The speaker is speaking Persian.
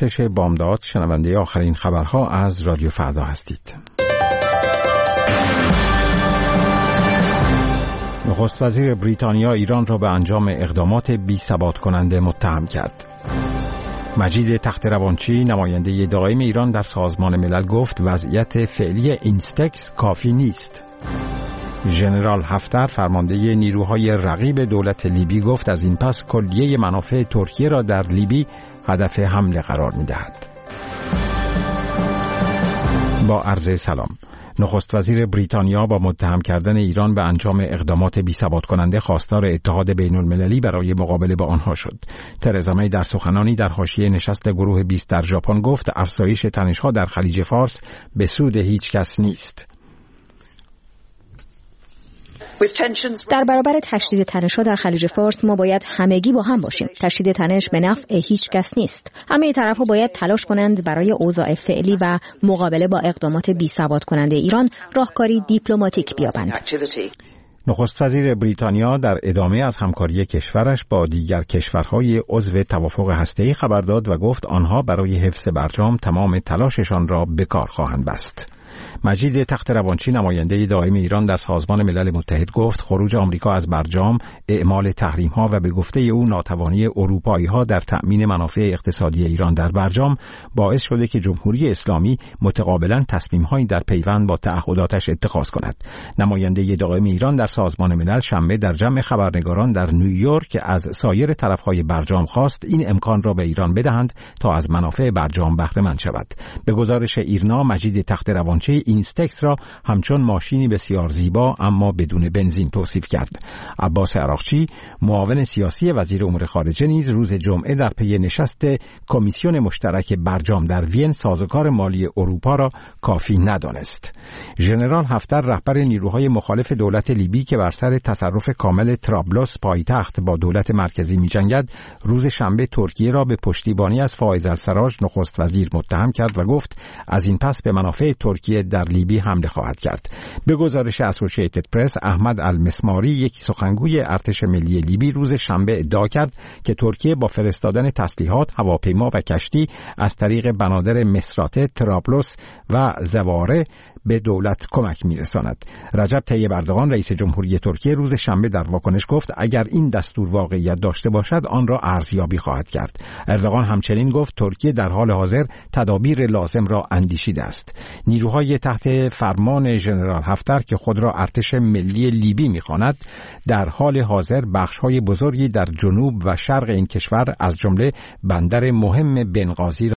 6 بامداد شنونده آخرین خبرها از رادیو فردا هستید. نخست وزیر بریتانیا ایران را به انجام اقدامات بی‌ثبات کننده متهم کرد. مجید تخت‌روانچی نماینده دائم ایران در سازمان ملل گفت وضعیت فعلی اینستکس کافی نیست. ژنرال حفتر فرمانده نیروهای رقیب دولت لیبی گفت از این پس کلیه منافع ترکیه را در لیبی هدف حمله قرار می‌دهد. با عرض سلام. نخست وزیر بریتانیا با متهم کردن ایران به انجام اقدامات بی‌ثبات کننده خواستار اتحاد بین‌المللی برای مقابله با آنها شد. ترزا می در سخنانی در حاشیه نشست گروه 20 در ژاپن گفت افزایش تنش‌ها در خلیج فارس به سود هیچ کس نیست. در برابر تشدید تنش‌ها در خلیج فارس ما باید همگی با هم باشیم. تشدید تنش به نفع هیچ کس نیست. همه طرف‌ها باید تلاش کنند برای اوضاع فعلی و مقابله با اقدامات بی‌ثبات کننده ایران راهکاری دیپلماتیک بیابند. نخست وزیر بریتانیا در ادامه از همکاری کشورش با دیگر کشورهای عضو توافق هسته‌ای خبر داد و گفت آنها برای حفظ برجام تمام تلاششان را به کار خواهند بست. مجید تخت‌روانچی نماینده دائم ایران در سازمان ملل متحد گفت خروج آمریکا از برجام، اعمال تحریم‌ها و به گفته او ناتوانی اروپایی‌ها در تأمین منافع اقتصادی ایران در برجام باعث شده که جمهوری اسلامی متقابلاً تصمیم‌هایی در پیوند با تعهداتش اتخاذ کند. نماینده دائم ایران در سازمان ملل شنبه در جمع خبرنگاران در نیویورک از سایر طرف‌های برجام خواست این امکان را به ایران بدهند تا از منافع برجام بهره مند شود. به گزارش ایرنا مجید تخت‌روانچی اینستکس را همچون ماشینی بسیار زیبا اما بدون بنزین توصیف کرد. عباس عراقچی معاون سیاسی وزیر امور خارجه نیز روز جمعه در پی نشست کمیسیون مشترک برجام در وین سازوکار مالی اروپا را کافی ندانست. ژنرال حفتر رهبر نیروهای مخالف دولت لیبی که بر سر تصرف کامل طرابلس پایتخت با دولت مرکزی می‌جنگد روز شنبه ترکیه را به پشتیبانی از فائز السراج نخست وزیر متهم کرد و گفت از این پس به منافع ترکیه در لیبی حمله خواهد کرد. به گزارش اسوسییتد پرس احمد المسماری یک سخنگوی ارتش ملی لیبی روز شنبه ادعا کرد که ترکیه با فرستادن تسلیحات، هواپیما و کشتی از طریق بنادر مصراته، طرابلس و زواره به دولت کمک می‌رساند. رجب طیب اردوغان رئیس جمهوری ترکیه روز شنبه در واکنش گفت اگر این دستور واقعیت داشته باشد آن را ارزیابی خواهد کرد. اردوغان همچنین گفت ترکیه در حال حاضر تدابیر لازم را اندیشیده است. نیروهای تحت فرمان ژنرال حفتر که خود را ارتش ملی لیبی می‌خواند در حال حاضر بخش‌های بزرگی در جنوب و شرق این کشور از جمله بندر مهم بنغازی